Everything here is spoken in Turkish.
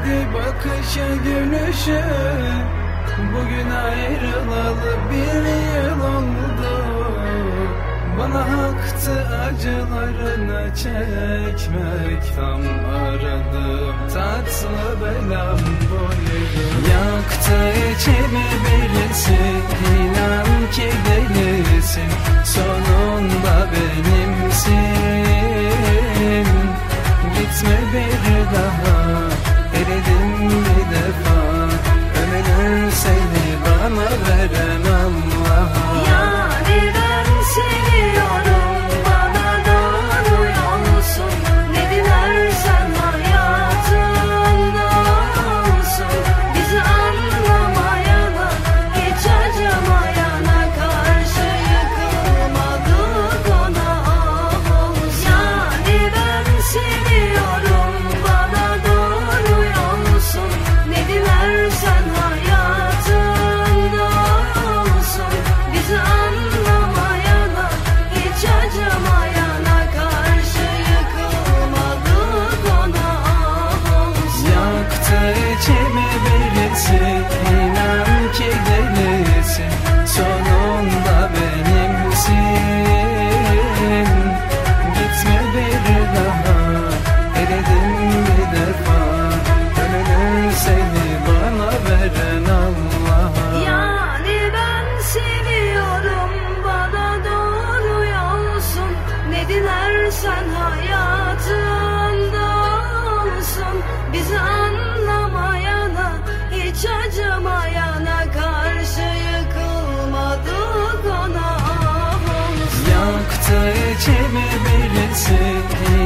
Güzeldi bakışı gülüşü. Bugün ayrılalı 1 yıl oldu. Bana haktı acılarını çekmek. Tam aradım tatlı belam buydu. Yaktı içimi birisi, inan ki delisin. Sonunda benimsin. Gitme bir daha, eridim bir defa. Ömür seni bana veren Allah'a. Yani ben seviyorum, bana doğru yolsun. Ne dilersen hayatımda olsun. Bizi anlamayana, hiç acımayana karşı yıkılmadık ona olsun. Yani ben seviyorum, bana doğru yolsun. Ne dilersen hayatımda olsun. Bizi anlamayana, hiç acımayana karşı yıkılmadık ona olsun. Yaktı içimi birisi, inan ki delisin. Sonunda benimsin. Gitme bir daha, eridim bir defa. Ömür seni bana veren Allah'a. Yani ben seviyorum, bana doğru yolsun. Ne dilersen hayatında olsun. Bizi anlamayana, hiç acımayana karşı yıkılmadık ona olsun. Yaktı içimi birisi,